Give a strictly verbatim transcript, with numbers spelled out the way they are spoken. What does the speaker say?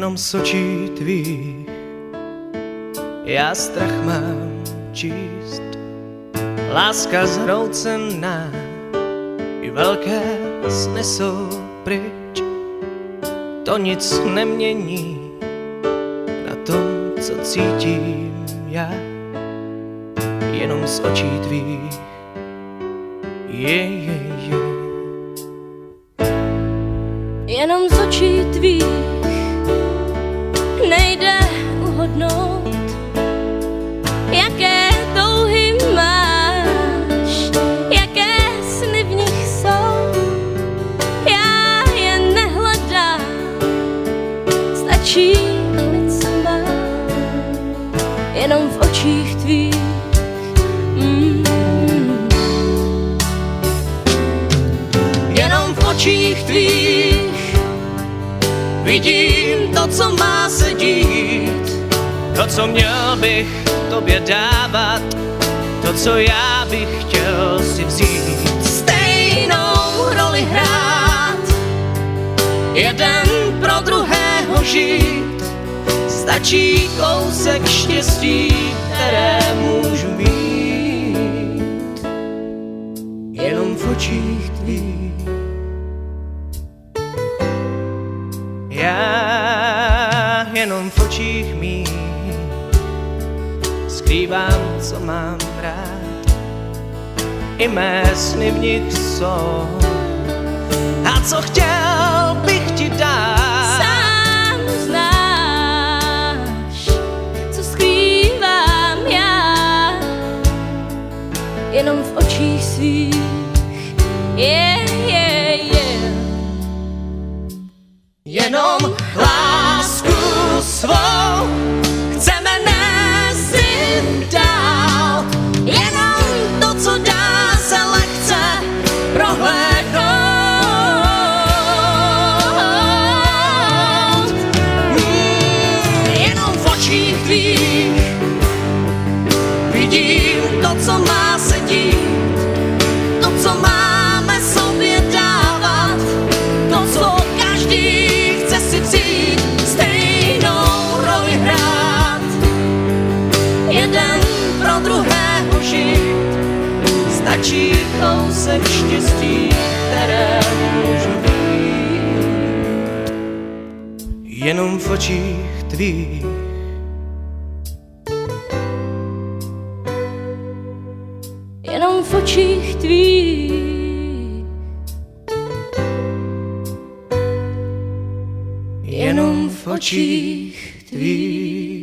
jenom z očí tvých. Já strach mám číst, láska zhroucená, i velké sny jsou pryč. To nic nemění na tom, co cítím já, jenom z očí tvých. Je, je, je. Jenom z očí tvých nejde uhodnout, jaké touhy máš, jaké sny v nich jsou. Já je nehledám, stačí být sama, jenom v očích tvých. Mm. Jenom v očích tvých vidím to, co má se dít, to, co měl bych tobě dávat, to, co já bych chtěl si vzít. Stejnou roli hrát, jeden pro druhého žít, stačí kousek štěstí, které můžu mít. Jenom v očích tvých. Já jenom v očích mých skrývám, co mám rád, i mé sny v nich jsou. A co chtěl bych ti dát? Sám znáš, co skrývám já, jenom v očích svých. Yeah, yeah, yeah. Jenom lásku svou chceme nést dál, jenom to, co dá se lehce prohlédnout. Mm, jenom v očích tvých vidím to, co má se dít, to, co máme sobě dávat, to, co každý chce si vzít, stejnou roli hrát, jeden pro druhého žít, stačí kousek štěstí, které můžu mít. Jenom v očích tvých. Jenom v očích tvých. Jenom v očích tvých.